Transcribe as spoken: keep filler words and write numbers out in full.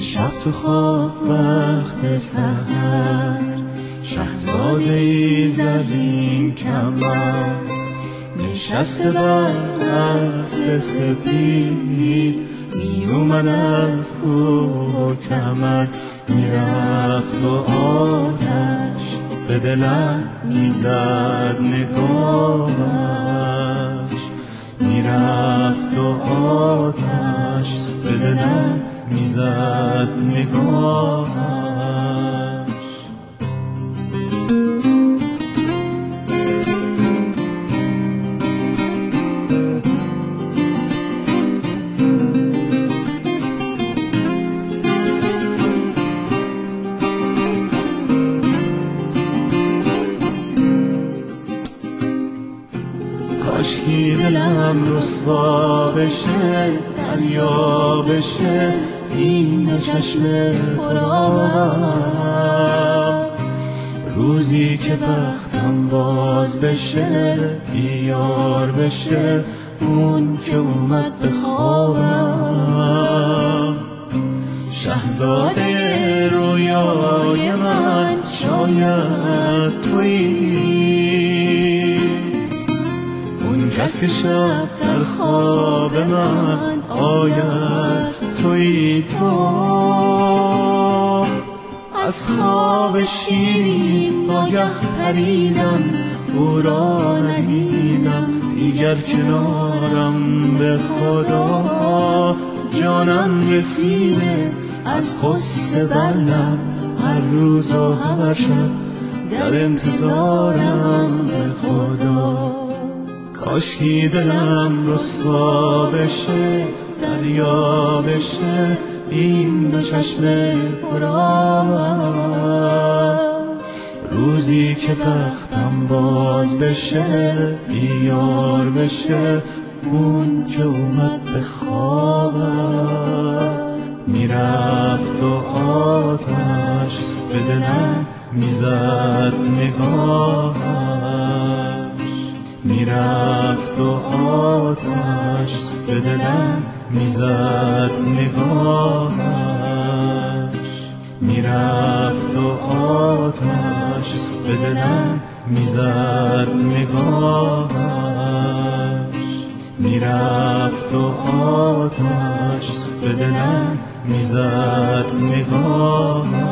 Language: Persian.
شب تو خواب وقت سحر، شهزاده ای زرین کمر، نشسته بر اسب سپید، می اومد از کوه و کمر، میرفت و آتش به دلم میزد نگاهش، میرفت و آتش به دلم میزد نگاهش. کاشکی دلم رسوا بشه، دریا بشه این دو چشم پرآب، روزی که بختم باز بشه، بیار بشه اون که اومد به خوابم. شهزاده رویای من شاید تویی، اون کس که شب در خواب من آید تویی. تو از خواب شیرین ناگه پریدم، او را ندیدم دیگر کنارم، به خدا جانم رسیده از قصه بر لب، هر روز و هر شب در انتظارم، به خدا. کاشکی دلم رسوا بشه، دریا بشه این دو چشم پرآب، روزی که بختم باز بشه، بیار بشه اون که اومد به خوابم. میرفت و آتش به دلم میزد نگاهش، میرفت و آتش به دلم میزد نگاهش، میرفت و آتش به دلم میزد نگاهش، میرفت و آتش به دلم میزد نگاهش.